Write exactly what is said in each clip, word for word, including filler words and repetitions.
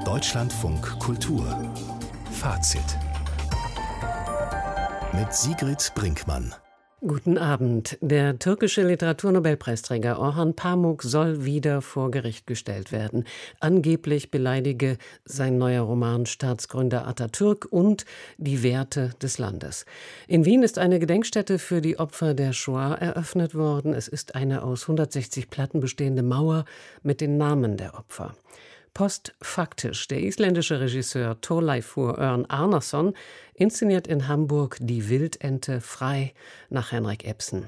Deutschlandfunk Kultur Fazit mit Sigrid Brinkmann. Guten Abend. Der türkische Literaturnobelpreisträger Orhan Pamuk soll wieder vor Gericht gestellt werden. Angeblich beleidige sein neuer Roman Staatsgründer Atatürk und die Werte des Landes. In Wien ist eine Gedenkstätte für die Opfer der Shoah eröffnet worden. Es ist eine aus hundertsechzig Platten bestehende Mauer mit den Namen der Opfer. Postfaktisch, der isländische Regisseur Thorleifur Örn Arnarsson inszeniert in Hamburg Die Wildente frei nach Henrik Ibsen.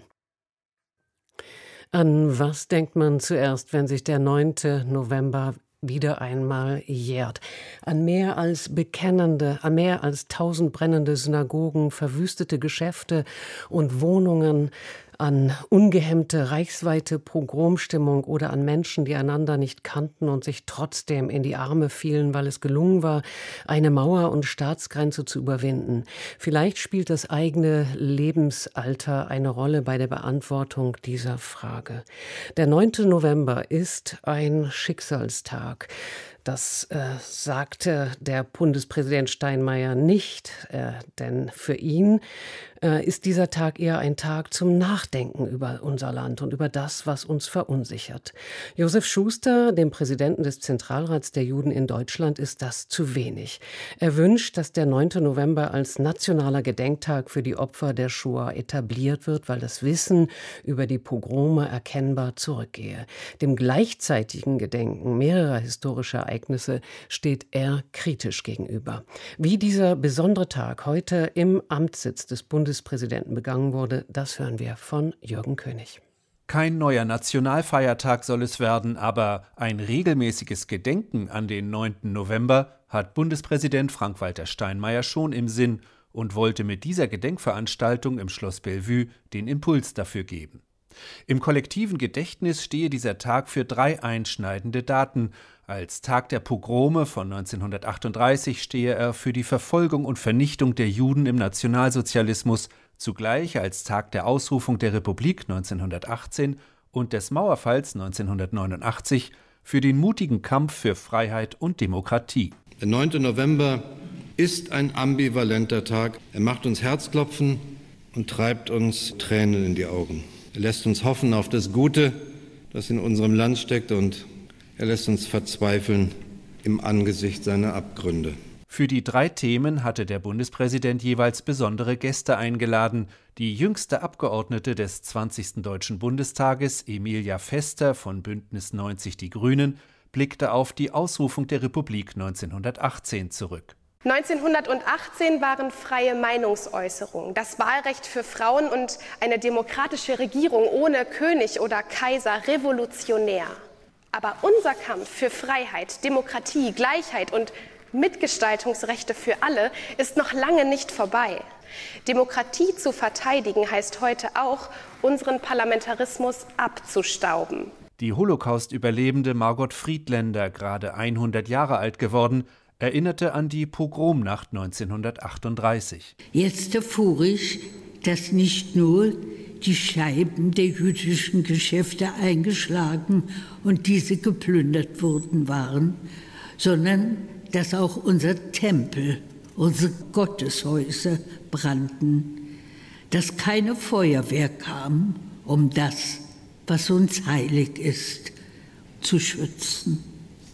An was denkt man zuerst, wenn sich der neunte November wieder einmal jährt? An mehr als bekennende, an mehr als tausend brennende Synagogen, verwüstete Geschäfte und Wohnungen, an ungehemmte reichsweite Pogromstimmung oder an Menschen, die einander nicht kannten und sich trotzdem in die Arme fielen, weil es gelungen war, eine Mauer und Staatsgrenze zu überwinden. Vielleicht spielt das eigene Lebensalter eine Rolle bei der Beantwortung dieser Frage. Der neunte November ist ein Schicksalstag. Das äh, sagte der Bundespräsident Steinmeier nicht, äh, denn für ihn äh, ist dieser Tag eher ein Tag zum Nachdenken über unser Land und über das, was uns verunsichert. Josef Schuster, dem Präsidenten des Zentralrats der Juden in Deutschland, ist das zu wenig. Er wünscht, dass der neunte November als nationaler Gedenktag für die Opfer der Shoah etabliert wird, weil das Wissen über die Pogrome erkennbar zurückgehe. Dem gleichzeitigen Gedenken mehrerer historischer Ereignisse steht er kritisch gegenüber. Wie dieser besondere Tag heute im Amtssitz des Bundespräsidenten begangen wurde, das hören wir von Jürgen König. Kein neuer Nationalfeiertag soll es werden, aber ein regelmäßiges Gedenken an den neunten November hat Bundespräsident Frank-Walter Steinmeier schon im Sinn und wollte mit dieser Gedenkveranstaltung im Schloss Bellevue den Impuls dafür geben. Im kollektiven Gedächtnis stehe dieser Tag für drei einschneidende Daten. Als Tag der Pogrome von neunzehnhundertachtunddreißig stehe er für die Verfolgung und Vernichtung der Juden im Nationalsozialismus, zugleich als Tag der Ausrufung der Republik neunzehnhundertachtzehn und des Mauerfalls neunzehnhundertneunundachtzig für den mutigen Kampf für Freiheit und Demokratie. Der neunte November ist ein ambivalenter Tag. Er macht uns Herzklopfen und treibt uns Tränen in die Augen. Er lässt uns hoffen auf das Gute, das in unserem Land steckt, und er lässt uns verzweifeln im Angesicht seiner Abgründe. Für die drei Themen hatte der Bundespräsident jeweils besondere Gäste eingeladen. Die jüngste Abgeordnete des zwanzigsten Deutschen Bundestages, Emilia Vester von Bündnis neunzig Die Grünen, blickte auf die Ausrufung der Republik neunzehnhundertachtzehn zurück. neunzehnhundertachtzehn waren freie Meinungsäußerung, das Wahlrecht für Frauen und eine demokratische Regierung ohne König oder Kaiser revolutionär. Aber unser Kampf für Freiheit, Demokratie, Gleichheit und Mitgestaltungsrechte für alle ist noch lange nicht vorbei. Demokratie zu verteidigen heißt heute auch, unseren Parlamentarismus abzustauben. Die Holocaust-Überlebende Margot Friedländer, gerade hundert Jahre alt geworden, erinnerte an die Pogromnacht neunzehnhundertachtunddreißig. Jetzt erfuhr ich, dass nicht nur die Scheiben der jüdischen Geschäfte eingeschlagen und diese geplündert worden waren, sondern dass auch unser Tempel, unsere Gotteshäuser brannten, dass keine Feuerwehr kam, um das, was uns heilig ist, zu schützen.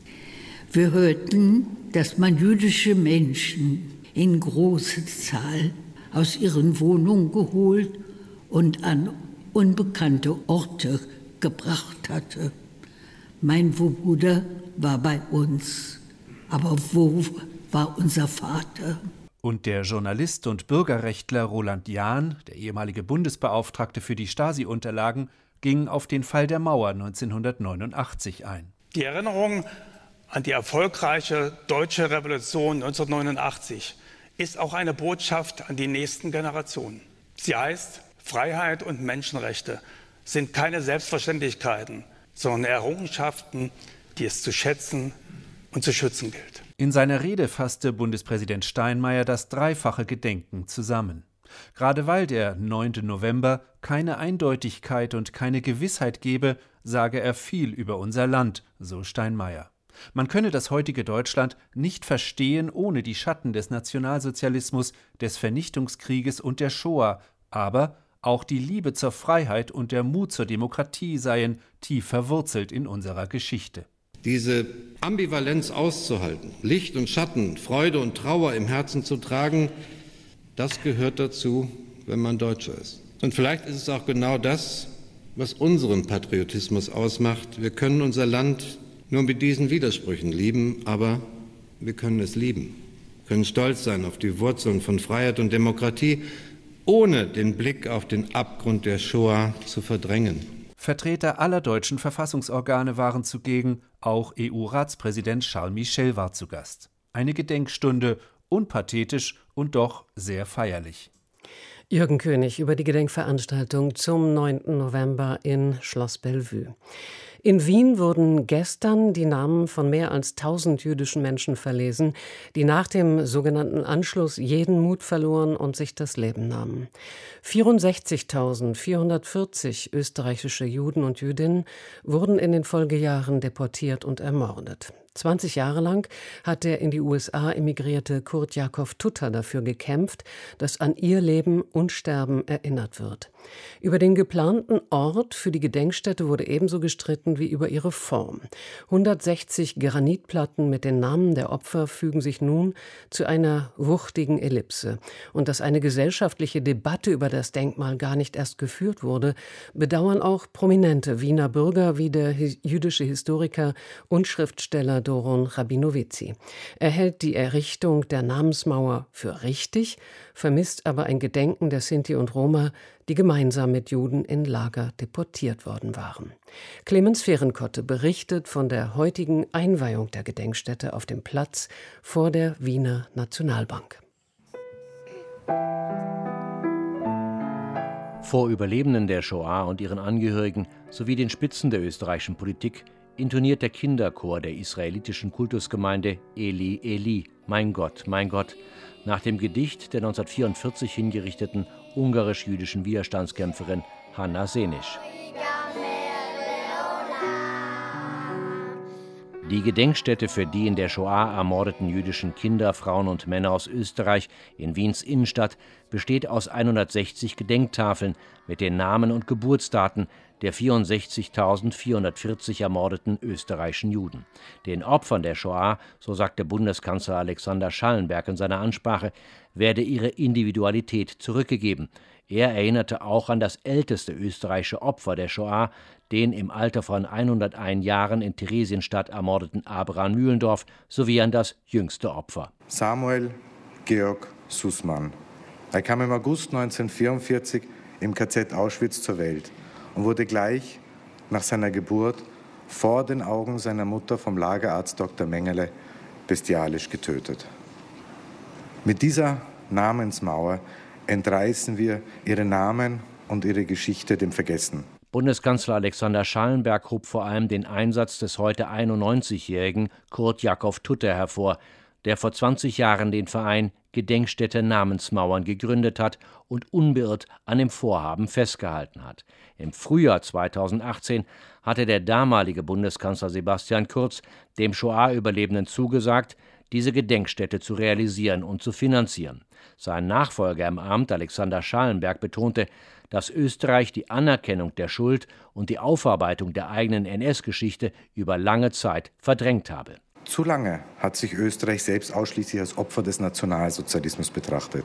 Wir hörten, dass man jüdische Menschen in großer Zahl aus ihren Wohnungen geholt und an unbekannte Orte gebracht hatte. Mein Bruder war bei uns, aber wo war unser Vater? Und der Journalist und Bürgerrechtler Roland Jahn, der ehemalige Bundesbeauftragte für die Stasi-Unterlagen, ging auf den Fall der Mauer neunzehnhundertneunundachtzig ein. Die Erinnerung an die erfolgreiche deutsche Revolution neunzehnhundertneunundachtzig ist auch eine Botschaft an die nächsten Generationen. Sie heißt, Freiheit und Menschenrechte sind keine Selbstverständlichkeiten, sondern Errungenschaften, die es zu schätzen und zu schützen gilt. In seiner Rede fasste Bundespräsident Steinmeier das dreifache Gedenken zusammen. Gerade weil der neunte November keine Eindeutigkeit und keine Gewissheit gebe, sage er viel über unser Land, so Steinmeier. Man könne das heutige Deutschland nicht verstehen ohne die Schatten des Nationalsozialismus, des Vernichtungskrieges und der Shoah, aber auch die Liebe zur Freiheit und der Mut zur Demokratie seien tief verwurzelt in unserer Geschichte. Diese Ambivalenz auszuhalten, Licht und Schatten, Freude und Trauer im Herzen zu tragen, das gehört dazu, wenn man Deutscher ist. Und vielleicht ist es auch genau das, was unseren Patriotismus ausmacht. Wir können unser Land nur mit diesen Widersprüchen lieben, aber wir können es lieben. Wir können stolz sein auf die Wurzeln von Freiheit und Demokratie, ohne den Blick auf den Abgrund der Shoah zu verdrängen. Vertreter aller deutschen Verfassungsorgane waren zugegen, auch E U-Ratspräsident Charles Michel war zu Gast. Eine Gedenkstunde, unpathetisch und doch sehr feierlich. Jürgen König über die Gedenkveranstaltung zum neunten November in Schloss Bellevue. In Wien wurden gestern die Namen von mehr als tausend jüdischen Menschen verlesen, die nach dem sogenannten Anschluss jeden Mut verloren und sich das Leben nahmen. vierundsechzigtausendvierhundertvierzig österreichische Juden und Jüdinnen wurden in den Folgejahren deportiert und ermordet. zwanzig Jahre lang hat der in die U S A emigrierte Kurt Jakob Tutter dafür gekämpft, dass an ihr Leben und Sterben erinnert wird. Über den geplanten Ort für die Gedenkstätte wurde ebenso gestritten wie über ihre Form. hundertsechzig Granitplatten mit den Namen der Opfer fügen sich nun zu einer wuchtigen Ellipse. Und dass eine gesellschaftliche Debatte über das Denkmal gar nicht erst geführt wurde, bedauern auch prominente Wiener Bürger wie der jüdische Historiker und Schriftsteller Doron Rabinowitzy. Er hält die Errichtung der Namensmauer für richtig, vermisst aber ein Gedenken der Sinti und Roma, die gemeinsam mit Juden in Lager deportiert worden waren. Clemens Fehrenkotte berichtet von der heutigen Einweihung der Gedenkstätte auf dem Platz vor der Wiener Nationalbank. Vor Überlebenden der Shoah und ihren Angehörigen sowie den Spitzen der österreichischen Politik intoniert der Kinderchor der israelitischen Kultusgemeinde Eli, Eli, mein Gott, mein Gott, nach dem Gedicht der neunzehnhundertvierundvierzig hingerichteten ungarisch-jüdischen Widerstandskämpferin Hanna Senisch. Die Gedenkstätte für die in der Shoah ermordeten jüdischen Kinder, Frauen und Männer aus Österreich in Wiens Innenstadt besteht aus hundertsechzig Gedenktafeln mit den Namen und Geburtsdaten der vierundsechzigtausendvierhundertvierzig ermordeten österreichischen Juden. Den Opfern der Shoah, so sagte Bundeskanzler Alexander Schallenberg in seiner Ansprache, werde ihre Individualität zurückgegeben. Er erinnerte auch an das älteste österreichische Opfer der Shoah, den im Alter von hunderteins Jahren in Theresienstadt ermordeten Abraham Mühlendorf, sowie an das jüngste Opfer. Samuel Georg Sussmann. Er kam im August neunzehnhundertvierundvierzig im K Z Auschwitz zur Welt und wurde gleich nach seiner Geburt vor den Augen seiner Mutter vom Lagerarzt Doktor Mengele bestialisch getötet. Mit dieser Namensmauer entreißen wir ihre Namen und ihre Geschichte dem Vergessen. Bundeskanzler Alexander Schallenberg hob vor allem den Einsatz des heute einundneunzigjährigen Kurt Jakob Tutter hervor, der vor zwanzig Jahren den Verein Gedenkstätte Namensmauern gegründet hat und unbeirrt an dem Vorhaben festgehalten hat. Im Frühjahr zweitausendachtzehn hatte der damalige Bundeskanzler Sebastian Kurz dem Shoah-Überlebenden zugesagt, diese Gedenkstätte zu realisieren und zu finanzieren. Sein Nachfolger im Amt, Alexander Schallenberg, betonte, dass Österreich die Anerkennung der Schuld und die Aufarbeitung der eigenen N S-Geschichte über lange Zeit verdrängt habe. Zu lange hat sich Österreich selbst ausschließlich als Opfer des Nationalsozialismus betrachtet.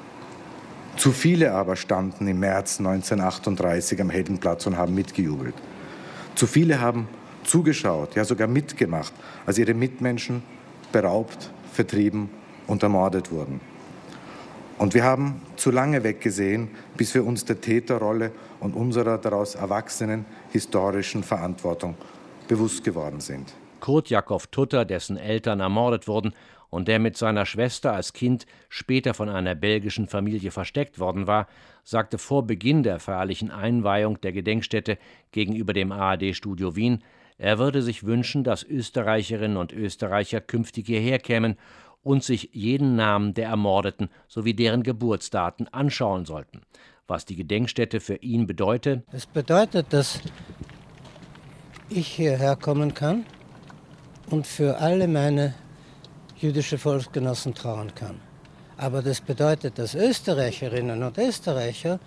Zu viele aber standen im März neunzehnhundertachtunddreißig am Heldenplatz und haben mitgejubelt. Zu viele haben zugeschaut, ja sogar mitgemacht, als ihre Mitmenschen beraubt, vertrieben und ermordet wurden. Und wir haben zu lange weggesehen, bis wir uns der Täterrolle und unserer daraus erwachsenen historischen Verantwortung bewusst geworden sind. Kurt Jakob Tutter, dessen Eltern ermordet wurden und der mit seiner Schwester als Kind später von einer belgischen Familie versteckt worden war, sagte vor Beginn der feierlichen Einweihung der Gedenkstätte gegenüber dem A R D-Studio Wien, er würde sich wünschen, dass Österreicherinnen und Österreicher künftig hierher kämen und sich jeden Namen der Ermordeten sowie deren Geburtsdaten anschauen sollten. Was die Gedenkstätte für ihn bedeute? Es bedeutet, dass ich hierher kommen kann und für alle meine jüdische Volksgenossen trauern kann. Aber das bedeutet, dass Österreicherinnen und Österreicher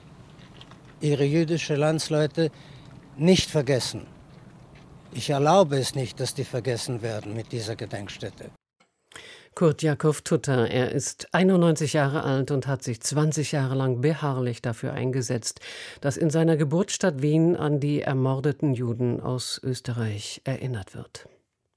ihre jüdische Landsleute nicht vergessen. Ich erlaube es nicht, dass die vergessen werden mit dieser Gedenkstätte. Kurt Jakow Tutter, er ist einundneunzig Jahre alt und hat sich zwanzig Jahre lang beharrlich dafür eingesetzt, dass in seiner Geburtsstadt Wien an die ermordeten Juden aus Österreich erinnert wird.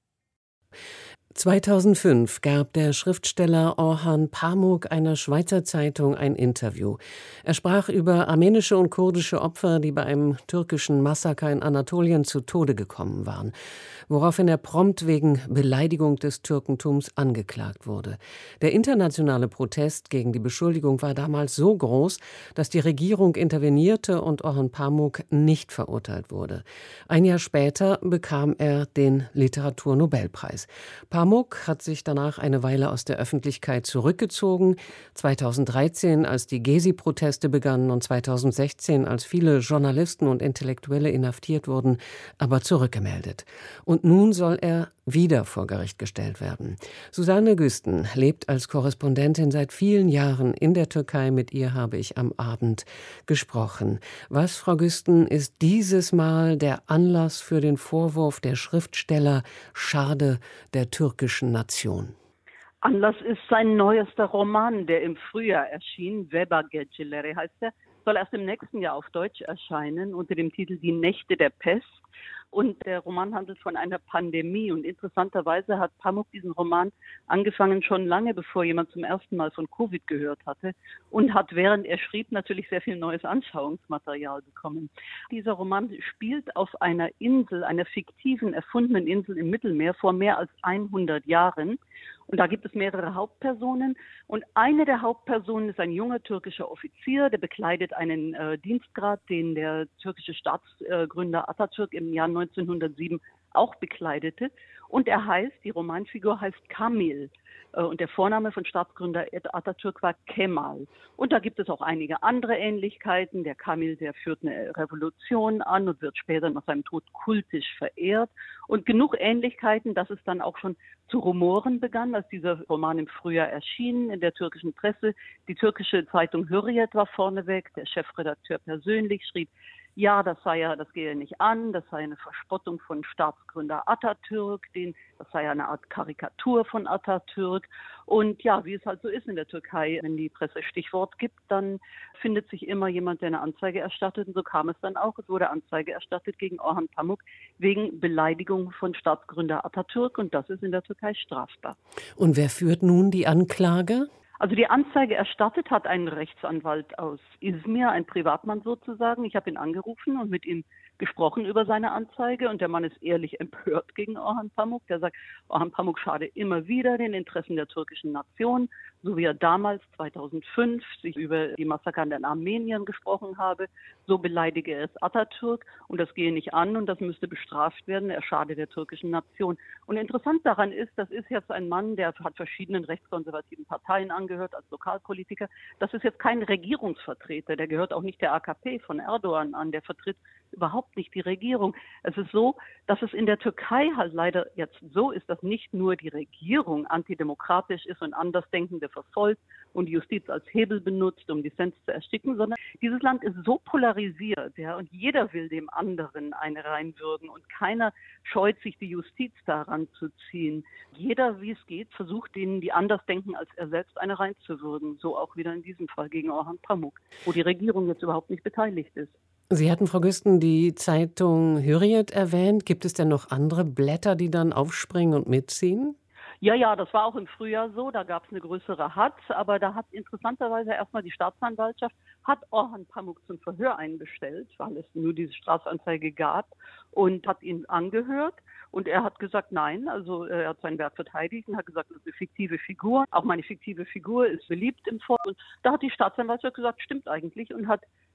zweitausendfünf gab der Schriftsteller Orhan Pamuk einer Schweizer Zeitung ein Interview. Er sprach über armenische und kurdische Opfer, die bei einem türkischen Massaker in Anatolien zu Tode gekommen waren, woraufhin er prompt wegen Beleidigung des Türkentums angeklagt wurde. Der internationale Protest gegen die Beschuldigung war damals so groß, dass die Regierung intervenierte und Orhan Pamuk nicht verurteilt wurde. Ein Jahr später bekam er den Literaturnobelpreis. Pamuk hat sich danach eine Weile aus der Öffentlichkeit zurückgezogen. zweitausenddreizehn, als die Gezi-Proteste begannen, und zweitausendsechzehn, als viele Journalisten und Intellektuelle inhaftiert wurden, aber zurückgemeldet. Und nun soll er wieder vor Gericht gestellt werden. Susanne Güsten lebt als Korrespondentin seit vielen Jahren in der Türkei. Mit ihr habe ich am Abend gesprochen. Was, Frau Güsten, ist dieses Mal der Anlass für den Vorwurf der Schriftsteller Schade der türkischen Nation? Anlass ist sein neuester Roman, der im Frühjahr erschien. Veba Geceleri heißt er. Soll erst im nächsten Jahr auf Deutsch erscheinen unter dem Titel Die Nächte der Pest. Und der Roman handelt von einer Pandemie. Und interessanterweise hat Pamuk diesen Roman angefangen schon lange, bevor jemand zum ersten Mal von Covid gehört hatte. Und hat, während er schrieb, natürlich sehr viel neues Anschauungsmaterial bekommen. Dieser Roman spielt auf einer Insel, einer fiktiven, erfundenen Insel im Mittelmeer vor mehr als hundert Jahren. Und da gibt es mehrere Hauptpersonen. Und eine der Hauptpersonen ist ein junger türkischer Offizier, der bekleidet einen äh, Dienstgrad, den der türkische Staatsgründer äh, Atatürk im Jahr neunzehnhundertsieben auch bekleidete. Und er heißt, die Romanfigur heißt Kamil. Äh, und der Vorname von Staatsgründer Atatürk war Kemal. Und da gibt es auch einige andere Ähnlichkeiten. Der Kamil, der führt eine Revolution an und wird später nach seinem Tod kultisch verehrt. Und genug Ähnlichkeiten, dass es dann auch schon zu Rumoren begann, als dieser Roman im Frühjahr erschien in der türkischen Presse. Die türkische Zeitung Hürriyet war vorneweg. Der Chefredakteur persönlich schrieb, ja, das sei ja, das gehe nicht an, das sei eine Verspottung von Staatsgründer Atatürk, den, das sei eine Art Karikatur von Atatürk. Und ja, wie es halt so ist in der Türkei, wenn die Presse Stichwort gibt, dann findet sich immer jemand, der eine Anzeige erstattet. Und so kam es dann auch. Es wurde Anzeige erstattet gegen Orhan Pamuk wegen Beleidigung von Staatsgründer Atatürk. Und das ist in der Türkei strafbar. Und wer führt nun die Anklage? Also die Anzeige erstattet hat ein Rechtsanwalt aus Izmir, ein Privatmann sozusagen. Ich habe ihn angerufen und mit ihm gesprochen über seine Anzeige. Und der Mann ist ehrlich empört gegen Orhan Pamuk. Der sagt, Orhan Pamuk schade immer wieder den Interessen der türkischen Nation, so wie er damals zweitausendfünf sich über die Massaker an den Armeniern gesprochen habe. So beleidige er es Atatürk und das gehe nicht an und das müsste bestraft werden. Er schade der türkischen Nation. Und interessant daran ist, das ist jetzt ein Mann, der hat verschiedenen rechtskonservativen Parteien angehört als Lokalpolitiker. Das ist jetzt kein Regierungsvertreter, der gehört auch nicht der A K P von Erdogan an, der vertritt überhaupt nicht die Regierung. Es ist so, dass es in der Türkei halt leider jetzt so ist, dass nicht nur die Regierung antidemokratisch ist und Andersdenkende verfolgt und die Justiz als Hebel benutzt, um Dissens zu ersticken, sondern dieses Land ist so polarisiert, ja, und jeder will dem anderen eine reinwürgen und keiner scheut sich, die Justiz daran zu ziehen. Jeder, wie es geht, versucht, denen, die anders denken als er selbst, eine reinzuwürgen. So auch wieder in diesem Fall gegen Orhan Pamuk, wo die Regierung jetzt überhaupt nicht beteiligt ist. Sie hatten, Frau Güsten, die Zeitung Hürriyet erwähnt. Gibt es denn noch andere Blätter, die dann aufspringen und mitziehen? Ja, ja, das war auch im Frühjahr so. Da gab es eine größere Hatz. Aber da hat interessanterweise erstmal die Staatsanwaltschaft hat Orhan Pamuk zum Verhör einbestellt, weil es nur diese Strafanzeige gab, und hat ihn angehört. Und er hat gesagt, nein, also er hat sein Werk verteidigt und hat gesagt, das ist eine fiktive Figur. Auch meine fiktive Figur ist beliebt im Volk. Und da hat die Staatsanwaltschaft gesagt, stimmt eigentlich, und hat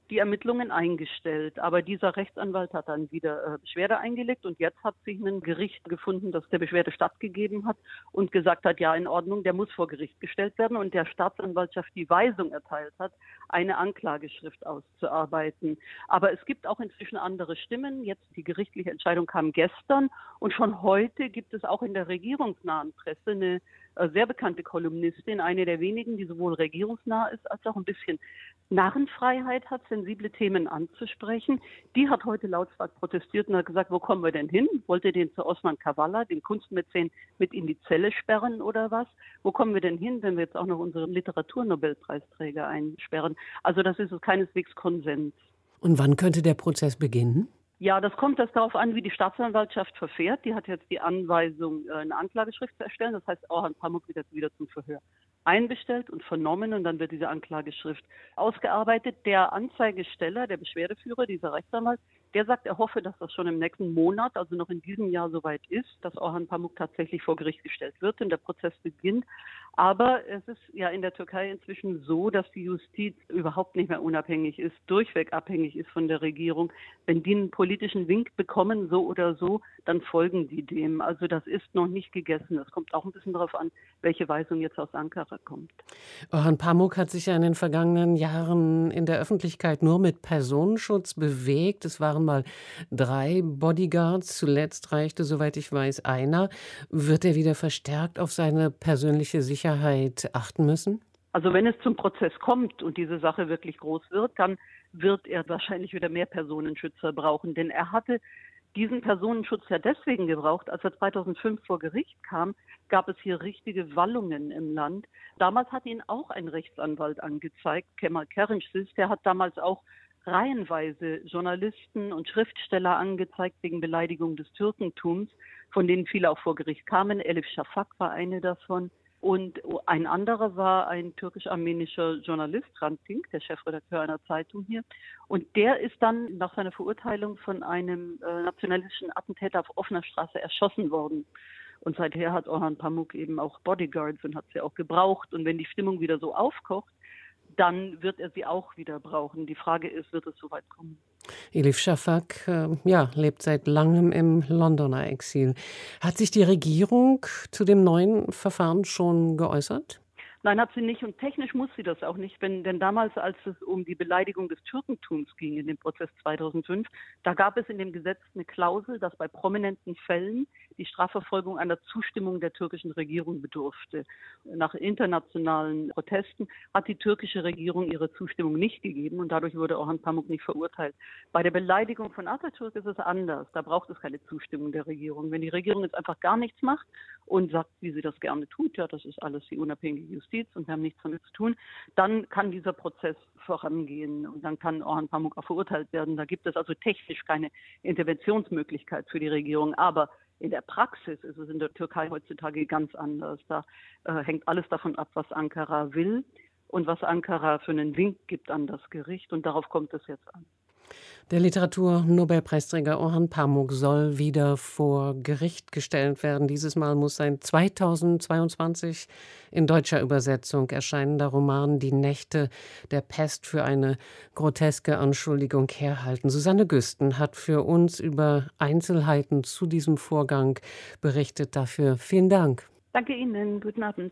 die Ermittlungen eingestellt. Aber dieser Rechtsanwalt hat dann wieder äh, Beschwerde eingelegt und jetzt hat sich ein Gericht gefunden, das der Beschwerde stattgegeben hat und gesagt hat, ja, in Ordnung, der muss vor Gericht gestellt werden und der Staatsanwaltschaft die Weisung erteilt hat, eine Anklageschrift auszuarbeiten. Aber es gibt auch inzwischen andere Stimmen. Jetzt die gerichtliche Entscheidung kam gestern und schon heute gibt es auch in der regierungsnahen Presse eine äh, sehr bekannte Kolumnistin, eine der wenigen, die sowohl regierungsnah ist als auch ein bisschen Narrenfreiheit hat, sensible Themen anzusprechen. Die hat heute lautstark protestiert und hat gesagt, wo kommen wir denn hin? Wollt ihr den zu Osman Kavala, den Kunstmäzen, mit in die Zelle sperren oder was? Wo kommen wir denn hin, wenn wir jetzt auch noch unsere Literaturnobelpreisträger einsperren? Also das ist keineswegs Konsens. Und wann könnte der Prozess beginnen? Ja, das kommt das darauf an, wie die Staatsanwaltschaft verfährt. Die hat jetzt die Anweisung, eine Anklageschrift zu erstellen. Das heißt, Orhan Pamuk wird jetzt wieder zum Verhör einbestellt und vernommen und dann wird diese Anklageschrift ausgearbeitet. Der Anzeigesteller, der Beschwerdeführer, dieser Rechtsanwalt, der sagt, er hoffe, dass das schon im nächsten Monat, also noch in diesem Jahr soweit ist, dass Orhan Pamuk tatsächlich vor Gericht gestellt wird und der Prozess beginnt. Aber es ist ja in der Türkei inzwischen so, dass die Justiz überhaupt nicht mehr unabhängig ist, durchweg abhängig ist von der Regierung. Wenn die einen politischen Wink bekommen, so oder so, dann folgen die dem. Also das ist noch nicht gegessen. Es kommt auch ein bisschen darauf an, welche Weisung jetzt aus Ankara kommt. Orhan Pamuk hat sich ja in den vergangenen Jahren in der Öffentlichkeit nur mit Personenschutz bewegt. Es waren mal drei Bodyguards. Zuletzt reichte, soweit ich weiß, einer. Wird er wieder verstärkt auf seine persönliche Sicherheit achten müssen? Also wenn es zum Prozess kommt und diese Sache wirklich groß wird, dann wird er wahrscheinlich wieder mehr Personenschützer brauchen. Denn er hatte diesen Personenschutz ja deswegen gebraucht, als er zweitausendfünf vor Gericht kam, gab es hier richtige Wallungen im Land. Damals hat ihn auch ein Rechtsanwalt angezeigt, Kemal Kerinçsiz, der hat damals auch reihenweise Journalisten und Schriftsteller angezeigt wegen Beleidigung des Türkentums, von denen viele auch vor Gericht kamen. Elif Shafak war eine davon. Und ein anderer war ein türkisch-armenischer Journalist, Hrant Dink, der Chefredakteur einer Zeitung hier. Und der ist dann nach seiner Verurteilung von einem äh, nationalistischen Attentäter auf offener Straße erschossen worden. Und seither hat Orhan Pamuk eben auch Bodyguards und hat sie auch gebraucht. Und wenn die Stimmung wieder so aufkocht, dann wird er sie auch wieder brauchen. Die Frage ist, wird es so weit kommen? Elif Shafak äh, ja, lebt seit langem im Londoner Exil. Hat sich die Regierung zu dem neuen Verfahren schon geäußert? Nein, hat sie nicht. Und technisch muss sie das auch nicht. Wenn, denn damals, als es um die Beleidigung des Türkentums ging in dem Prozess zweitausendfünf, da gab es in dem Gesetz eine Klausel, dass bei prominenten Fällen die Strafverfolgung einer Zustimmung der türkischen Regierung bedurfte. Nach internationalen Protesten hat die türkische Regierung ihre Zustimmung nicht gegeben und dadurch wurde Orhan Pamuk nicht verurteilt. Bei der Beleidigung von Atatürk ist es anders. Da braucht es keine Zustimmung der Regierung. Wenn die Regierung jetzt einfach gar nichts macht und sagt, wie sie das gerne tut, ja, das ist alles die unabhängige Justiz und wir haben nichts damit zu tun, dann kann dieser Prozess vorangehen und dann kann Orhan Pamuk auch verurteilt werden. Da gibt es also technisch keine Interventionsmöglichkeit für die Regierung, aber in der Praxis ist es in der Türkei heutzutage ganz anders. Da äh, hängt alles davon ab, was Ankara will und was Ankara für einen Wink gibt an das Gericht und darauf kommt es jetzt an. Der Literatur-Nobelpreisträger Orhan Pamuk soll wieder vor Gericht gestellt werden. Dieses Mal muss sein zweitausendzweiundzwanzig in deutscher Übersetzung erscheinender Roman Die Nächte der Pest für eine groteske Anschuldigung herhalten. Susanne Güsten hat für uns über Einzelheiten zu diesem Vorgang berichtet. Dafür vielen Dank. Danke Ihnen. Guten Abend.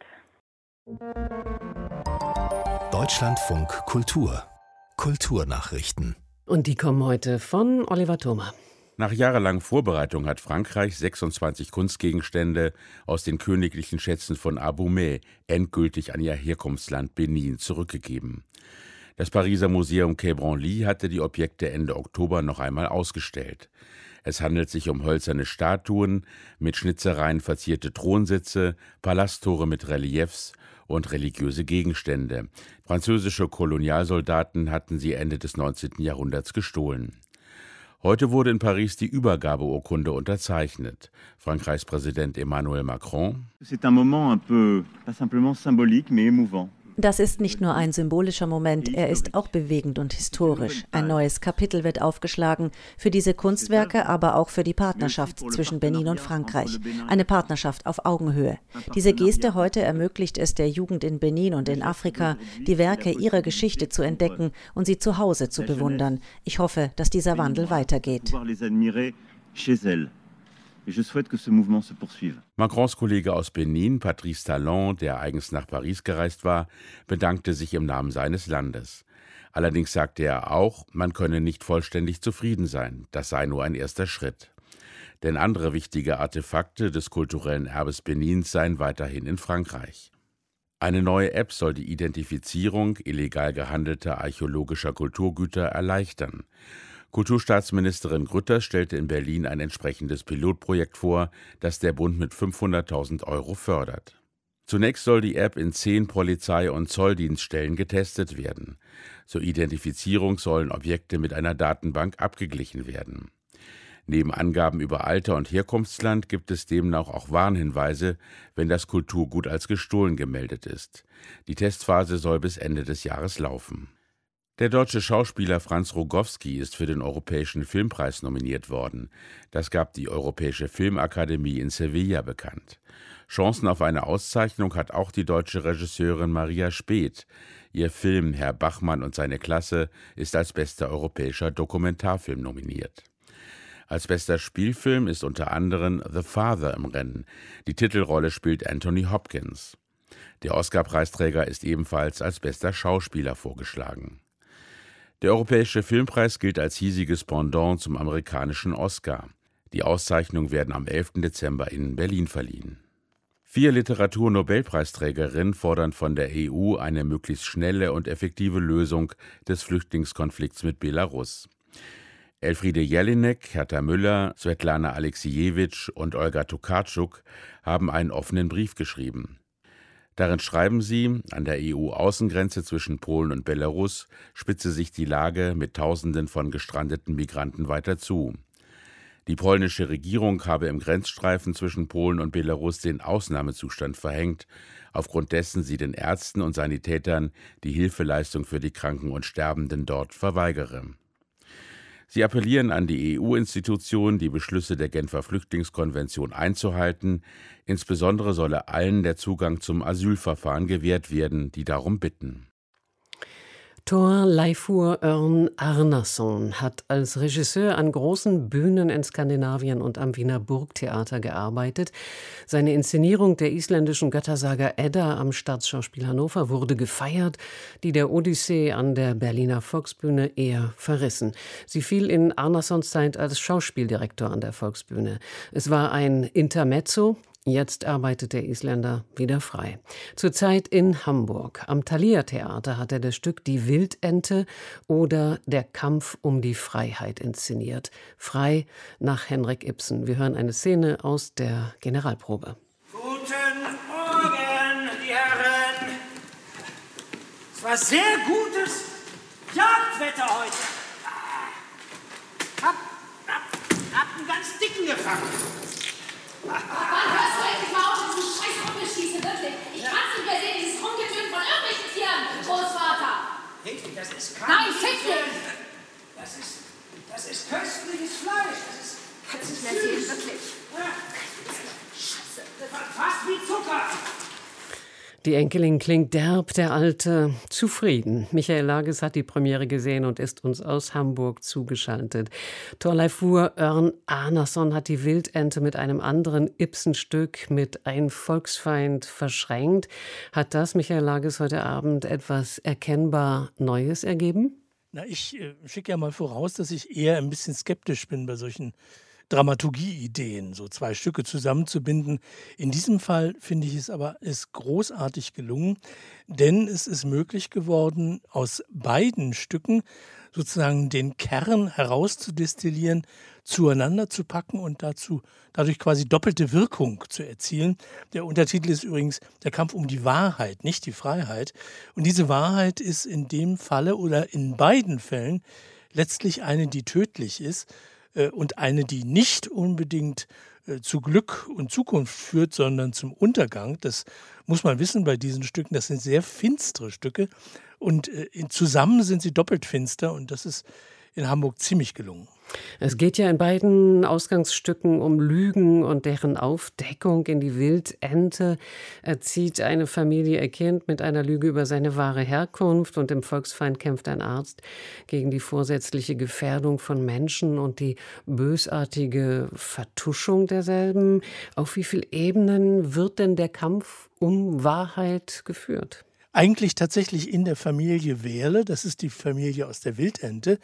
Deutschlandfunk Kultur. Kulturnachrichten. Und die kommen heute von Oliver Thoma. Nach jahrelangen Vorbereitung hat Frankreich sechsundzwanzig Kunstgegenstände aus den königlichen Schätzen von Aboumey endgültig an ihr Herkunftsland Benin zurückgegeben. Das Pariser Museum Quai Branly hatte die Objekte Ende Oktober noch einmal ausgestellt. Es handelt sich um hölzerne Statuen, mit Schnitzereien verzierte Thronsitze, Palasttore mit Reliefs und religiöse Gegenstände. Französische Kolonialsoldaten hatten sie Ende des neunzehnten Jahrhunderts gestohlen. Heute wurde in Paris die Übergabeurkunde unterzeichnet. Frankreichs Präsident Emmanuel Macron: C'est un moment un peu, pas simplement symbolique, mais émouvant. Das ist nicht nur ein symbolischer Moment, er ist auch bewegend und historisch. Ein neues Kapitel wird aufgeschlagen für diese Kunstwerke, aber auch für die Partnerschaft zwischen Benin und Frankreich. Eine Partnerschaft auf Augenhöhe. Diese Geste heute ermöglicht es der Jugend in Benin und in Afrika, die Werke ihrer Geschichte zu entdecken und sie zu Hause zu bewundern. Ich hoffe, dass dieser Wandel weitergeht. Macrons Kollege aus Benin, Patrice Talon, der eigens nach Paris gereist war, bedankte sich im Namen seines Landes. Allerdings sagte er auch, man könne nicht vollständig zufrieden sein, das sei nur ein erster Schritt. Denn andere wichtige Artefakte des kulturellen Erbes Benins seien weiterhin in Frankreich. Eine neue App soll die Identifizierung illegal gehandelter archäologischer Kulturgüter erleichtern. Kulturstaatsministerin Grütters stellte in Berlin ein entsprechendes Pilotprojekt vor, das der Bund mit fünfhunderttausend Euro fördert. Zunächst soll die App in zehn Polizei- und Zolldienststellen getestet werden. Zur Identifizierung sollen Objekte mit einer Datenbank abgeglichen werden. Neben Angaben über Alter und Herkunftsland gibt es demnach auch Warnhinweise, wenn das Kulturgut als gestohlen gemeldet ist. Die Testphase soll bis Ende des Jahres laufen. Der deutsche Schauspieler Franz Rogowski ist für den Europäischen Filmpreis nominiert worden. Das gab die Europäische Filmakademie in Sevilla bekannt. Chancen auf eine Auszeichnung hat auch die deutsche Regisseurin Maria Späth. Ihr Film Herr Bachmann und seine Klasse ist als bester europäischer Dokumentarfilm nominiert. Als bester Spielfilm ist unter anderem The Father im Rennen. Die Titelrolle spielt Anthony Hopkins. Der Oscar-Preisträger ist ebenfalls als bester Schauspieler vorgeschlagen. Der Europäische Filmpreis gilt als hiesiges Pendant zum amerikanischen Oscar. Die Auszeichnungen werden am elften Dezember in Berlin verliehen. Vier Literatur-Nobelpreisträgerinnen fordern von der E U eine möglichst schnelle und effektive Lösung des Flüchtlingskonflikts mit Belarus. Elfriede Jelinek, Herta Müller, Svetlana Aleksijewitsch und Olga Tokarczuk haben einen offenen Brief geschrieben. Darin schreiben sie, an der E U-Außengrenze zwischen Polen und Belarus spitze sich die Lage mit Tausenden von gestrandeten Migranten weiter zu. Die polnische Regierung habe im Grenzstreifen zwischen Polen und Belarus den Ausnahmezustand verhängt, aufgrund dessen sie den Ärzten und Sanitätern die Hilfeleistung für die Kranken und Sterbenden dort verweigere. Sie appellieren an die E U-Institutionen, die Beschlüsse der Genfer Flüchtlingskonvention einzuhalten. Insbesondere solle allen der Zugang zum Asylverfahren gewährt werden, die darum bitten. Thorleifur Örn Arnason hat als Regisseur an großen Bühnen in Skandinavien und am Wiener Burgtheater gearbeitet. Seine Inszenierung der isländischen Göttersaga Edda am Staatsschauspiel Hannover wurde gefeiert, die der Odyssee an der Berliner Volksbühne eher verrissen. Sie fiel in Arnasons Zeit als Schauspieldirektor an der Volksbühne. Es war ein Intermezzo. Jetzt arbeitet der Isländer wieder frei. Zurzeit in Hamburg. Am Thalia-Theater hat er das Stück Die Wildente oder Der Kampf um die Freiheit inszeniert. Frei nach Henrik Ibsen. Wir hören eine Szene aus der Generalprobe. Guten Morgen, die Herren. Es war sehr gutes Jagdwetter heute. Hab, hab, hab einen ganz dicken gefangen. Wann hörst du endlich mal auf mit diesem scheiß Rumgeschieße, wirklich? Ich kann's nicht mehr sehen, dieses Rumgetön von irgendwelchen Tieren, Großvater. Richtig, das ist kein... Nein, fick dich! Das ist, das ist köstliches Fleisch. Das ist, Kannst nicht mehr sehen, wirklich. Ja. Scheiße. Fast wie Zucker. Die Enkelin klingt derb, der Alte zufrieden. Michael Lages hat die Premiere gesehen und ist uns aus Hamburg zugeschaltet. Thorleifur Örn Arnason hat die Wildente mit einem anderen Ibsen-Stück mit Ein Volksfeind verschränkt. Hat das, Michael Lages, heute Abend etwas erkennbar Neues ergeben? Na, ich äh, schicke ja mal voraus, dass ich eher ein bisschen skeptisch bin bei solchen Dramaturgie-Ideen, so zwei Stücke zusammenzubinden. In diesem Fall finde ich es aber ist großartig gelungen, denn es ist möglich geworden, aus beiden Stücken sozusagen den Kern herauszudestillieren, zueinander zu packen und dazu dadurch quasi doppelte Wirkung zu erzielen. Der Untertitel ist übrigens Der Kampf um die Wahrheit, nicht die Freiheit. Und diese Wahrheit ist in dem Falle oder in beiden Fällen letztlich eine, die tödlich ist, und eine, die nicht unbedingt äh, zu Glück und Zukunft führt, sondern zum Untergang. Das muss man wissen bei diesen Stücken. Das sind sehr finstere Stücke und äh, zusammen sind sie doppelt finster und das ist in Hamburg ziemlich gelungen. Es geht ja in beiden Ausgangsstücken um Lügen und deren Aufdeckung. In Die Wildente erzieht eine Familie ihr Kind mit einer Lüge über seine wahre Herkunft und im Volksfeind kämpft ein Arzt gegen die vorsätzliche Gefährdung von Menschen und die bösartige Vertuschung derselben. Auf wie vielen Ebenen wird denn der Kampf um Wahrheit geführt? Eigentlich tatsächlich in der Familie Wehrle, das ist die Familie aus der Wildente.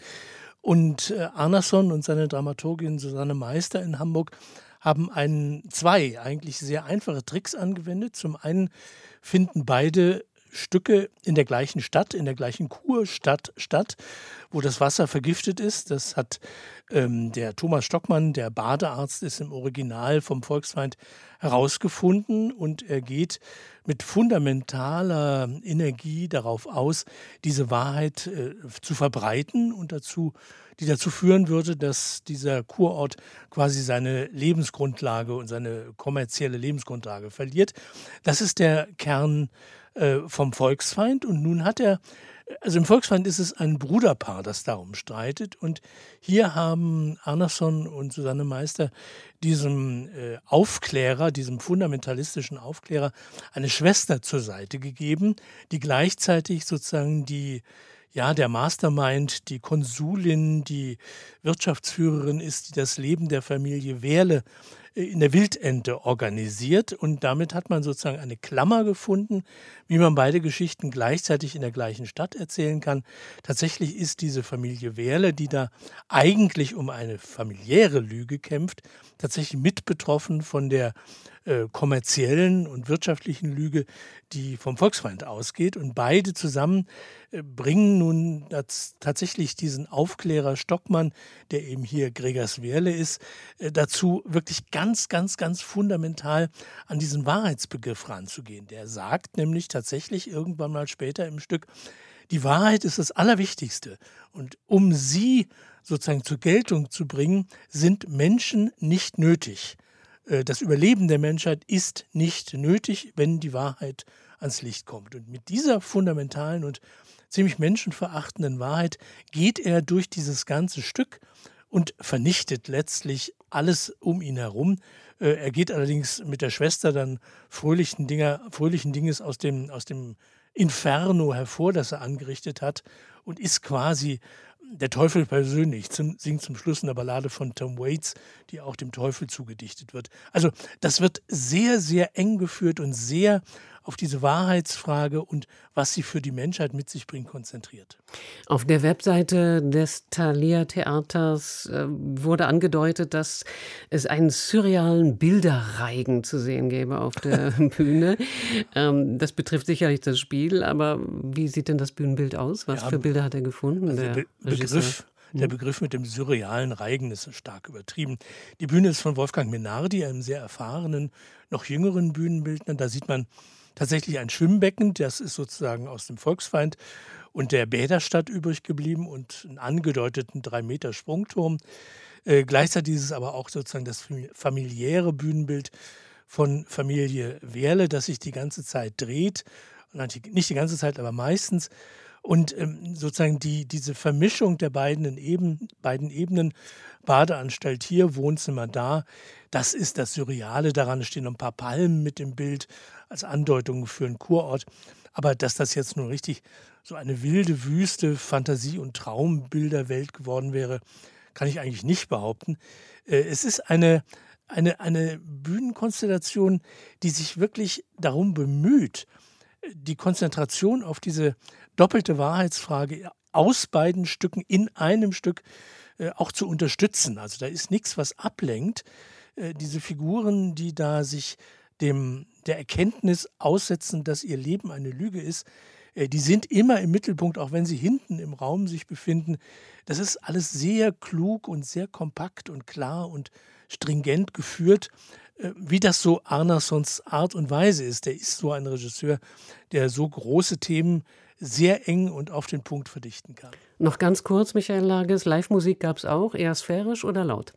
Und äh, Arnason und seine Dramaturgin Susanne Meister in Hamburg haben einen, zwei eigentlich sehr einfache Tricks angewendet. Zum einen finden beide Stücke in der gleichen Stadt, in der gleichen Kurstadt statt, wo das Wasser vergiftet ist. Das hat ähm, der Thomas Stockmann, der Badearzt ist im Original vom Volksfeind, herausgefunden und er geht mit fundamentaler Energie darauf aus, diese Wahrheit äh, zu verbreiten und dazu, die dazu führen würde, dass dieser Kurort quasi seine Lebensgrundlage und seine kommerzielle Lebensgrundlage verliert. Das ist der Kern äh, vom Volksfeind und nun hat er Also im Volksfeind ist es ein Bruderpaar, das darum streitet. Und hier haben Arnason und Susanne Meister diesem äh, Aufklärer, diesem fundamentalistischen Aufklärer, eine Schwester zur Seite gegeben, die gleichzeitig sozusagen die, ja, der Mastermind, die Konsulin, die Wirtschaftsführerin ist, die das Leben der Familie Wehrle in der Wildente organisiert. Und damit hat man sozusagen eine Klammer gefunden, wie man beide Geschichten gleichzeitig in der gleichen Stadt erzählen kann. Tatsächlich ist diese Familie Wehrle, die da eigentlich um eine familiäre Lüge kämpft, tatsächlich mit betroffen von der äh, kommerziellen und wirtschaftlichen Lüge, die vom Volksfeind ausgeht. Und beide zusammen äh, bringen nun das, tatsächlich diesen Aufklärer Stockmann, der eben hier Gregers Wehrle ist, äh, dazu wirklich ganz, ganz, ganz fundamental an diesen Wahrheitsbegriff ranzugehen. Der sagt nämlich tatsächlich irgendwann mal später im Stück, die Wahrheit ist das Allerwichtigste. Und um sie sozusagen zur Geltung zu bringen, sind Menschen nicht nötig. Das Überleben der Menschheit ist nicht nötig, wenn die Wahrheit ans Licht kommt. Und mit dieser fundamentalen und ziemlich menschenverachtenden Wahrheit geht er durch dieses ganze Stück und vernichtet letztlich alles um ihn herum. Er geht allerdings mit der Schwester dann fröhlichen, Dinger, fröhlichen Dinges aus dem, aus dem Inferno hervor, das er angerichtet hat, und ist quasi der Teufel persönlich, zum, singt zum Schluss eine Ballade von Tom Waits, die auch dem Teufel zugedichtet wird. Also das wird sehr, sehr eng geführt und sehr auf diese Wahrheitsfrage und was sie für die Menschheit mit sich bringt, konzentriert. Auf der Webseite des Thalia Theaters äh, wurde angedeutet, dass es einen surrealen Bilderreigen zu sehen gäbe auf der Bühne. Ähm, das betrifft sicherlich das Spiel, aber wie sieht denn das Bühnenbild aus? Was ja, für Bilder hat er gefunden? Also der Be Begriff, der Begriff mit dem surrealen Reigen ist stark übertrieben. Die Bühne ist von Wolfgang Menardi, einem sehr erfahrenen, noch jüngeren Bühnenbildner. Da sieht man tatsächlich ein Schwimmbecken, das ist sozusagen aus dem Volksfeind und der Bäderstadt übrig geblieben und einen angedeuteten drei Meter Sprungturm. Äh, gleichzeitig ist es aber auch sozusagen das familiäre Bühnenbild von Familie Wehrle, das sich die ganze Zeit dreht. Nicht die ganze Zeit, aber meistens. Und ähm, sozusagen die, diese Vermischung der beiden Ebenen, beiden Ebenen, Badeanstalt hier, Wohnzimmer da, das ist das Surreale daran. Es stehen noch ein paar Palmen mit im Bild als Andeutung für einen Kurort. Aber dass das jetzt nun richtig so eine wilde Wüste, Fantasie- und Traumbilderwelt geworden wäre, kann ich eigentlich nicht behaupten. Äh, es ist eine, eine, eine Bühnenkonstellation, die sich wirklich darum bemüht, die Konzentration auf diese doppelte Wahrheitsfrage aus beiden Stücken in einem Stück äh, auch zu unterstützen. Also da ist nichts, was ablenkt. Äh, diese Figuren, die da sich dem, der Erkenntnis aussetzen, dass ihr Leben eine Lüge ist, äh, die sind immer im Mittelpunkt, auch wenn sie hinten im Raum sich befinden. Das ist alles sehr klug und sehr kompakt und klar und stringent geführt, wie das so Arnasons Art und Weise ist. Der ist so ein Regisseur, der so große Themen sehr eng und auf den Punkt verdichten kann. Noch ganz kurz, Michael Lages, Live-Musik gab es auch, eher sphärisch oder laut?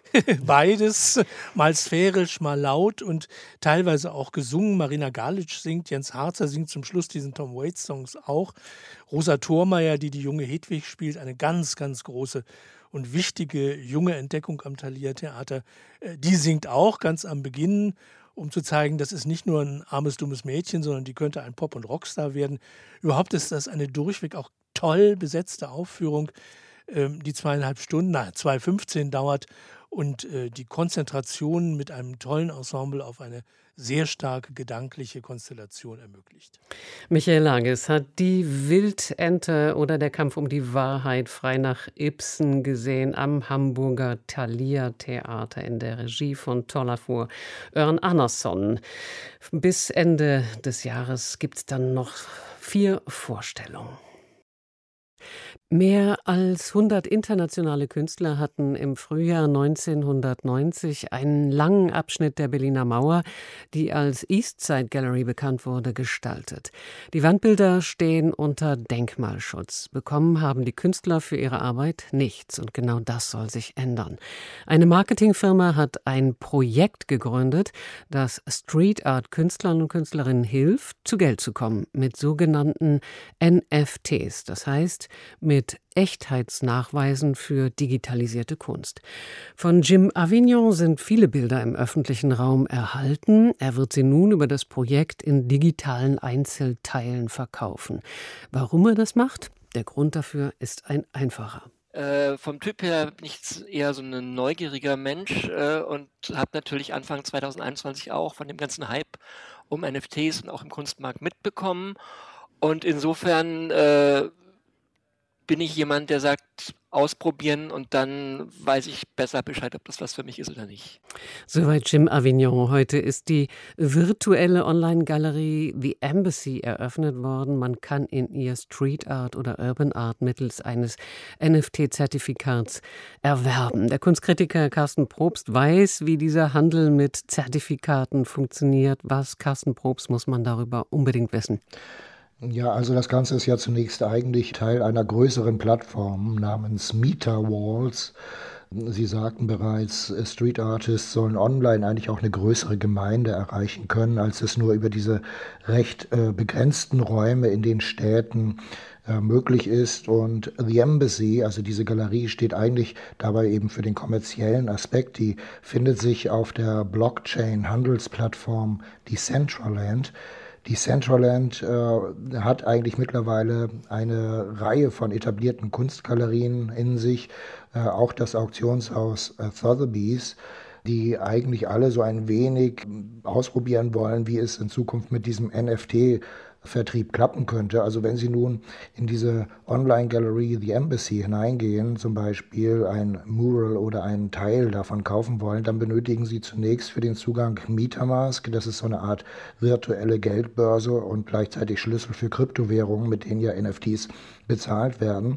Beides, mal sphärisch, mal laut und teilweise auch gesungen. Marina Galic singt, Jens Harzer singt zum Schluss diesen Tom Waits Songs auch. Rosa Thormeyer, die die junge Hedwig spielt, eine ganz, ganz große und wichtige junge Entdeckung am Thalia Theater. Die singt auch ganz am Beginn, um zu zeigen, das ist nicht nur ein armes, dummes Mädchen, sondern die könnte ein Pop- und Rockstar werden. Überhaupt ist das eine durchweg auch toll besetzte Aufführung, die zweieinhalb Stunden, na, zwei fünfzehn dauert und äh, die Konzentration mit einem tollen Ensemble auf eine sehr starke gedankliche Konstellation ermöglicht. Michael Lages hat die Wildente oder der Kampf um die Wahrheit frei nach Ibsen gesehen am Hamburger Thalia Theater in der Regie von Tolafur Örn Arnarsson. Bis Ende des Jahres gibt es dann noch vier Vorstellungen. Mehr als hundert internationale Künstler hatten im Frühjahr neunzehnhundertneunzig einen langen Abschnitt der Berliner Mauer, die als Eastside Gallery bekannt wurde, gestaltet. Die Wandbilder stehen unter Denkmalschutz. Bekommen haben die Künstler für ihre Arbeit nichts und genau das soll sich ändern. Eine Marketingfirma hat ein Projekt gegründet, das Street Art Künstlern und Künstlerinnen hilft, zu Geld zu kommen mit sogenannten N F Ts, das heißt mit Echtheitsnachweisen für digitalisierte Kunst. Von Jim Avignon sind viele Bilder im öffentlichen Raum erhalten. Er wird sie nun über das Projekt in digitalen Einzelteilen verkaufen. Warum er das macht? Der Grund dafür ist ein einfacher. Äh, vom Typ her bin ich eher so ein neugieriger Mensch äh, und habe natürlich Anfang zwanzig einundzwanzig auch von dem ganzen Hype um N F Ts und auch im Kunstmarkt mitbekommen. Und insofern äh, bin ich jemand, der sagt, ausprobieren und dann weiß ich besser Bescheid, ob das was für mich ist oder nicht. Soweit Jim Avignon. Heute ist die virtuelle Online-Galerie The Embassy eröffnet worden. Man kann in ihr Street Art oder Urban Art mittels eines N F T-Zertifikats erwerben. Der Kunstkritiker Carsten Probst weiß, wie dieser Handel mit Zertifikaten funktioniert. Was, Carsten Probst, muss man darüber unbedingt wissen? Ja, also das Ganze ist ja zunächst eigentlich Teil einer größeren Plattform namens MetaWalls. Sie sagten bereits, Street Artists sollen online eigentlich auch eine größere Gemeinde erreichen können, als es nur über diese recht äh, begrenzten Räume in den Städten äh, möglich ist. Und The Embassy, also diese Galerie, steht eigentlich dabei eben für den kommerziellen Aspekt. Die findet sich auf der Blockchain-Handelsplattform Decentraland. Decentraland äh, hat eigentlich mittlerweile eine Reihe von etablierten Kunstgalerien in sich, äh, auch das Auktionshaus äh, Sotheby's, die eigentlich alle so ein wenig ausprobieren wollen, wie es in Zukunft mit diesem N F T-Vertrieb klappen könnte. Also wenn Sie nun in diese Online-Gallery The Embassy hineingehen, zum Beispiel ein Mural oder einen Teil davon kaufen wollen, dann benötigen Sie zunächst für den Zugang MetaMask. Das ist so eine Art virtuelle Geldbörse und gleichzeitig Schlüssel für Kryptowährungen, mit denen ja N F Ts bezahlt werden.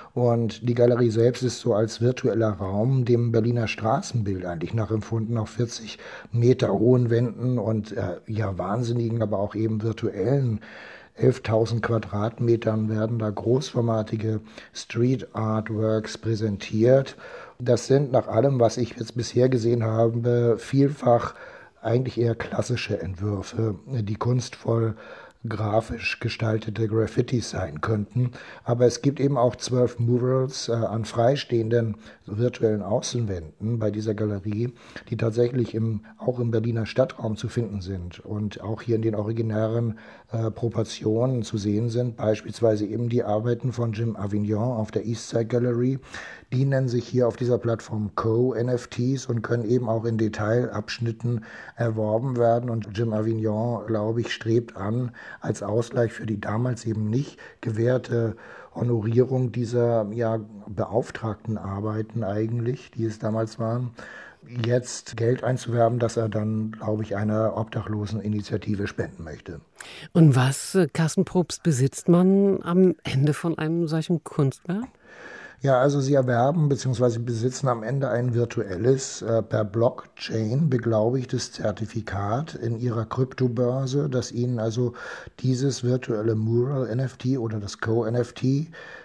Und die Galerie selbst ist so als virtueller Raum dem Berliner Straßenbild eigentlich nachempfunden, auf vierzig Meter hohen Wänden und äh, ja wahnsinnigen, aber auch eben virtuellen elftausend Quadratmetern werden da großformatige Street Artworks präsentiert. Das sind nach allem, was ich jetzt bisher gesehen habe, vielfach eigentlich eher klassische Entwürfe, die kunstvoll grafisch gestaltete Graffitis sein könnten. Aber es gibt eben auch zwölf Murals äh, an freistehenden virtuellen Außenwänden bei dieser Galerie, die tatsächlich im, auch im Berliner Stadtraum zu finden sind und auch hier in den originären äh, Proportionen zu sehen sind. Beispielsweise eben die Arbeiten von Jim Avignon auf der Eastside Gallery. Die nennen sich hier auf dieser Plattform Co-N F Ts und können eben auch in Detailabschnitten erworben werden. Und Jim Avignon, glaube ich, strebt an, als Ausgleich für die damals eben nicht gewährte Honorierung dieser ja, beauftragten Arbeiten eigentlich, die es damals waren, jetzt Geld einzuwerben, das er dann, glaube ich, einer Obdachloseninitiative spenden möchte. Und was, Carsten Probst, besitzt man am Ende von einem solchen Kunstwerk? Ja, also sie erwerben bzw. besitzen am Ende ein virtuelles, äh, per Blockchain beglaubigtes Zertifikat in ihrer Kryptobörse, das ihnen also dieses virtuelle Mural N F T oder das Co-N F T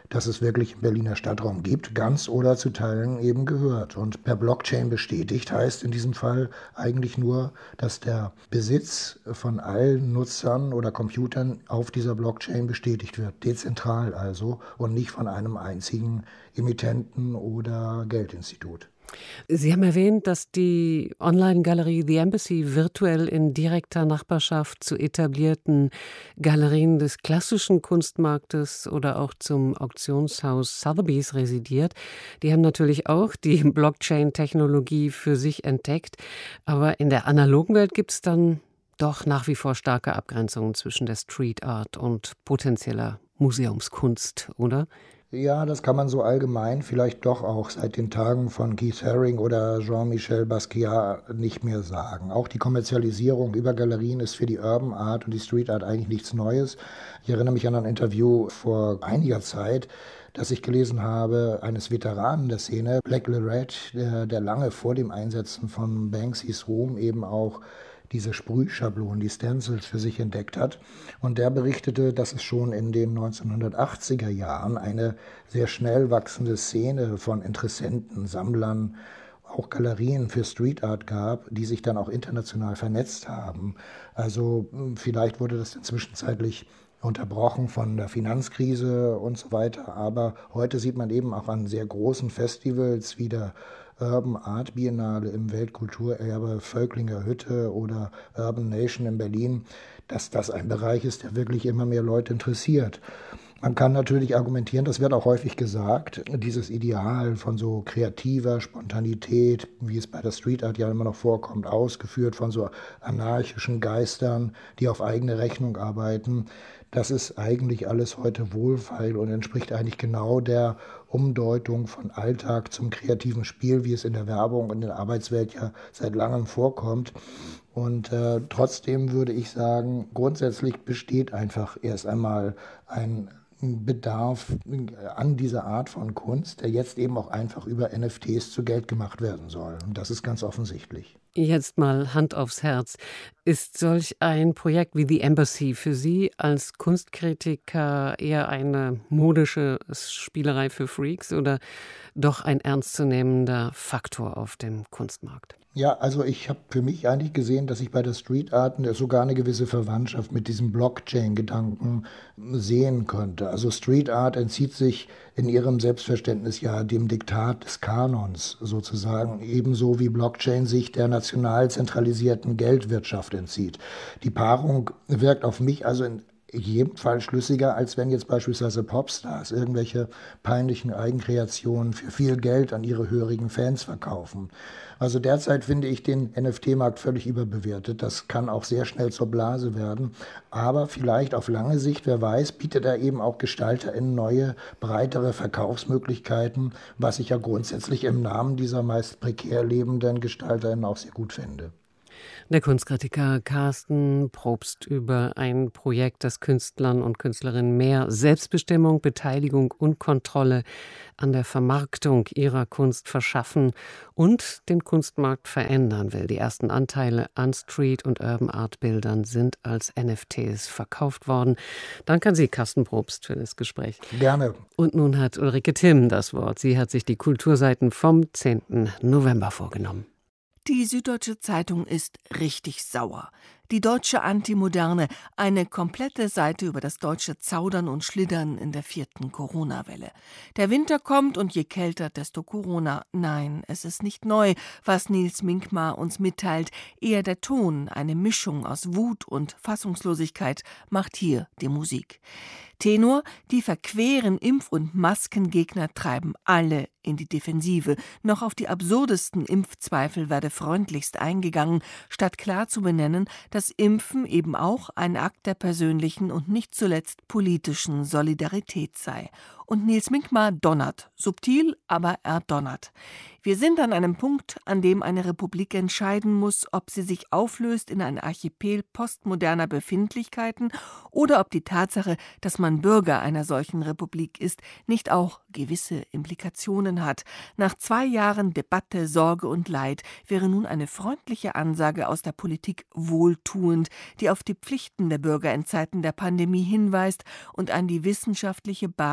dass es wirklich im Berliner Stadtraum gibt, ganz oder zu Teilen eben gehört. Und per Blockchain bestätigt heißt in diesem Fall eigentlich nur, dass der Besitz von allen Nutzern oder Computern auf dieser Blockchain bestätigt wird, dezentral also und nicht von einem einzigen Emittenten oder Geldinstitut. Sie haben erwähnt, dass die Online-Galerie The Embassy virtuell in direkter Nachbarschaft zu etablierten Galerien des klassischen Kunstmarktes oder auch zum Auktionshaus Sotheby's residiert. Die haben natürlich auch die Blockchain-Technologie für sich entdeckt. Aber in der analogen Welt gibt es dann doch nach wie vor starke Abgrenzungen zwischen der Street Art und potenzieller Museumskunst, oder? Ja, das kann man so allgemein vielleicht doch auch seit den Tagen von Keith Haring oder Jean-Michel Basquiat nicht mehr sagen. Auch die Kommerzialisierung über Galerien ist für die Urban Art und die Street Art eigentlich nichts Neues. Ich erinnere mich an ein Interview vor einiger Zeit, das ich gelesen habe, eines Veteranen der Szene, Black Lorette, der, der lange vor dem Einsetzen von Banksys Ruhm eben auch diese Sprühschablonen, die Stencils für sich entdeckt hat. Und der berichtete, dass es schon in den neunzehnhundertachtziger Jahren eine sehr schnell wachsende Szene von Interessenten, Sammlern, auch Galerien für Street Art gab, die sich dann auch international vernetzt haben. Also vielleicht wurde das inzwischen zeitlich unterbrochen von der Finanzkrise und so weiter. Aber heute sieht man eben auch an sehr großen Festivals wie der Urban Art Biennale im Weltkulturerbe Völklinger Hütte oder Urban Nation in Berlin, dass das ein Bereich ist, der wirklich immer mehr Leute interessiert. Man kann natürlich argumentieren, das wird auch häufig gesagt, dieses Ideal von so kreativer Spontanität, wie es bei der Street Art ja immer noch vorkommt, ausgeführt von so anarchischen Geistern, die auf eigene Rechnung arbeiten, das ist eigentlich alles heute wohlfeil und entspricht eigentlich genau der Umdeutung von Alltag zum kreativen Spiel, wie es in der Werbung und in der Arbeitswelt ja seit langem vorkommt. Und äh, trotzdem würde ich sagen, grundsätzlich besteht einfach erst einmal ein Bedarf an dieser Art von Kunst, der jetzt eben auch einfach über N F Ts zu Geld gemacht werden soll. Und das ist ganz offensichtlich. Jetzt mal Hand aufs Herz. Ist solch ein Projekt wie The Embassy für Sie als Kunstkritiker eher eine modische Spielerei für Freaks oder doch ein ernstzunehmender Faktor auf dem Kunstmarkt? Ja, also ich habe für mich eigentlich gesehen, dass ich bei der Street Art sogar eine gewisse Verwandtschaft mit diesem Blockchain-Gedanken sehen könnte. Also Street Art entzieht sich in ihrem Selbstverständnis ja dem Diktat des Kanons sozusagen, ebenso wie Blockchain sich der national zentralisierten Geldwirtschaft entzieht. Die Paarung wirkt auf mich also in jedem Fall schlüssiger, als wenn jetzt beispielsweise Popstars irgendwelche peinlichen Eigenkreationen für viel Geld an ihre hörigen Fans verkaufen. Also derzeit finde ich den N F T-Markt völlig überbewertet. Das kann auch sehr schnell zur Blase werden. Aber vielleicht auf lange Sicht, wer weiß, bietet er eben auch GestalterInnen neue, breitere Verkaufsmöglichkeiten, was ich ja grundsätzlich im Namen dieser meist prekär lebenden GestalterInnen auch sehr gut finde. Der Kunstkritiker Carsten Probst über ein Projekt, das Künstlern und Künstlerinnen mehr Selbstbestimmung, Beteiligung und Kontrolle an der Vermarktung ihrer Kunst verschaffen und den Kunstmarkt verändern will. Die ersten Anteile an Street- und Urban Art Bildern sind als N F Ts verkauft worden. Danke an Sie, Carsten Probst, für das Gespräch. Gerne. Und nun hat Ulrike Timm das Wort. Sie hat sich die Kulturseiten vom zehnten November vorgenommen. Die Süddeutsche Zeitung ist richtig sauer. Die deutsche Antimoderne, eine komplette Seite über das deutsche Zaudern und Schlittern in der vierten Corona-Welle. Der Winter kommt und je kälter, desto Corona. Nein, es ist nicht neu, was Nils Minkmar uns mitteilt. Eher der Ton, eine Mischung aus Wut und Fassungslosigkeit, macht hier die Musik. Tenor: Die verqueren Impf- und Maskengegner treiben alle in die Defensive. Noch auf die absurdesten Impfzweifel werde freundlichst eingegangen, statt klar zu benennen, dass Impfen eben auch ein Akt der persönlichen und nicht zuletzt politischen Solidarität sei. Und Nils Minkmar donnert, subtil, aber er donnert. Wir sind an einem Punkt, an dem eine Republik entscheiden muss, ob sie sich auflöst in ein Archipel postmoderner Befindlichkeiten oder ob die Tatsache, dass man Bürger einer solchen Republik ist, nicht auch gewisse Implikationen hat. Nach zwei Jahren Debatte, Sorge und Leid wäre nun eine freundliche Ansage aus der Politik wohltuend, die auf die Pflichten der Bürger in Zeiten der Pandemie hinweist und an die wissenschaftliche Basis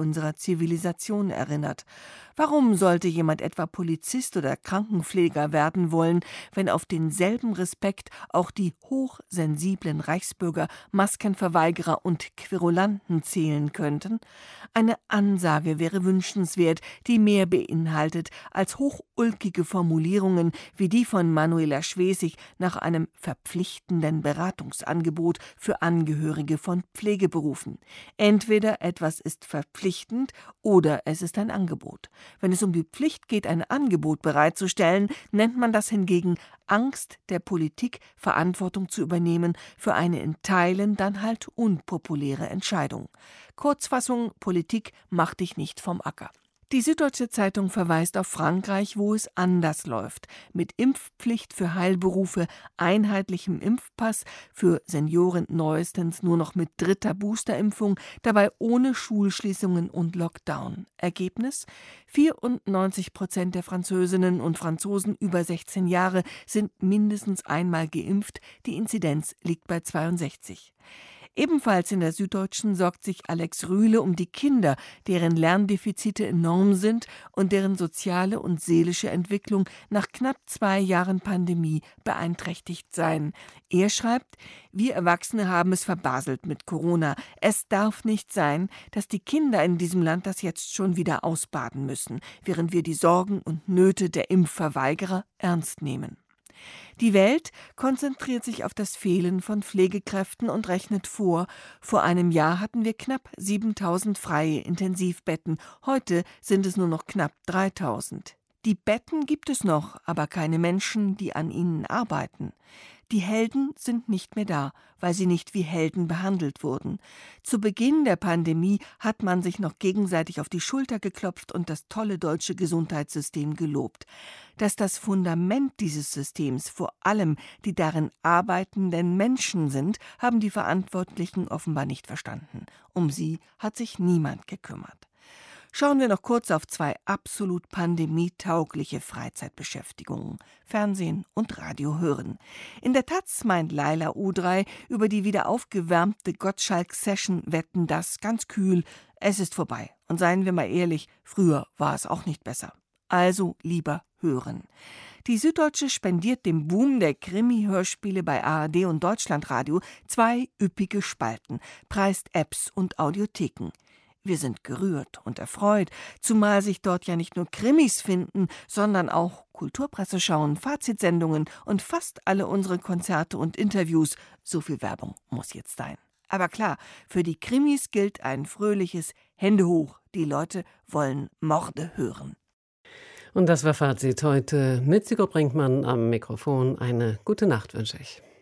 unserer Zivilisation erinnert. Warum sollte jemand etwa Polizist oder Krankenpfleger werden wollen, wenn auf denselben Respekt auch die hochsensiblen Reichsbürger, Maskenverweigerer und Querulanten zählen könnten? Eine Ansage wäre wünschenswert, die mehr beinhaltet als hochulkige Formulierungen wie die von Manuela Schwesig nach einem verpflichtenden Beratungsangebot für Angehörige von Pflegeberufen. Entweder etwas ist verpflichtend oder es ist ein Angebot. Wenn es um die Pflicht geht, ein Angebot bereitzustellen, nennt man das hingegen Angst der Politik, Verantwortung zu übernehmen für eine in Teilen dann halt unpopuläre Entscheidung. Kurzfassung: Politik macht dich nicht vom Acker. Die Süddeutsche Zeitung verweist auf Frankreich, wo es anders läuft. Mit Impfpflicht für Heilberufe, einheitlichem Impfpass, für Senioren neuestens nur noch mit dritter Boosterimpfung, dabei ohne Schulschließungen und Lockdown. Ergebnis? vierundneunzig Prozent der Französinnen und Franzosen über sechzehn Jahre sind mindestens einmal geimpft. Die Inzidenz liegt bei zweiundsechzig. Ebenfalls in der Süddeutschen sorgt sich Alex Rühle um die Kinder, deren Lerndefizite enorm sind und deren soziale und seelische Entwicklung nach knapp zwei Jahren Pandemie beeinträchtigt seien. Er schreibt: Wir Erwachsene haben es verbaselt mit Corona. Es darf nicht sein, dass die Kinder in diesem Land das jetzt schon wieder ausbaden müssen, während wir die Sorgen und Nöte der Impfverweigerer ernst nehmen. Die Welt konzentriert sich auf das Fehlen von Pflegekräften und rechnet vor, vor einem Jahr hatten wir knapp siebentausend freie Intensivbetten, heute sind es nur noch knapp dreitausend. Die Betten gibt es noch, aber keine Menschen, die an ihnen arbeiten. Die Helden sind nicht mehr da, weil sie nicht wie Helden behandelt wurden. Zu Beginn der Pandemie hat man sich noch gegenseitig auf die Schulter geklopft und das tolle deutsche Gesundheitssystem gelobt. Dass das Fundament dieses Systems vor allem die darin arbeitenden Menschen sind, haben die Verantwortlichen offenbar nicht verstanden. Um sie hat sich niemand gekümmert. Schauen wir noch kurz auf zwei absolut pandemietaugliche Freizeitbeschäftigungen: Fernsehen und Radio hören. In der Taz meint Laila Udrey über die wieder aufgewärmte Gottschalk-Session Wetten, das ganz kühl: Es ist vorbei. Und seien wir mal ehrlich, früher war es auch nicht besser. Also lieber hören. Die Süddeutsche spendiert dem Boom der Krimi-Hörspiele bei A R D und Deutschlandradio zwei üppige Spalten, preist Apps und Audiotheken. Wir sind gerührt und erfreut, zumal sich dort ja nicht nur Krimis finden, sondern auch Kulturpresseschauen, Fazitsendungen und fast alle unsere Konzerte und Interviews. So viel Werbung muss jetzt sein. Aber klar, für die Krimis gilt ein fröhliches Hände hoch. Die Leute wollen Morde hören. Und das war Fazit heute. Mit Sigurd Brinkmann am Mikrofon. Eine gute Nacht wünsche ich.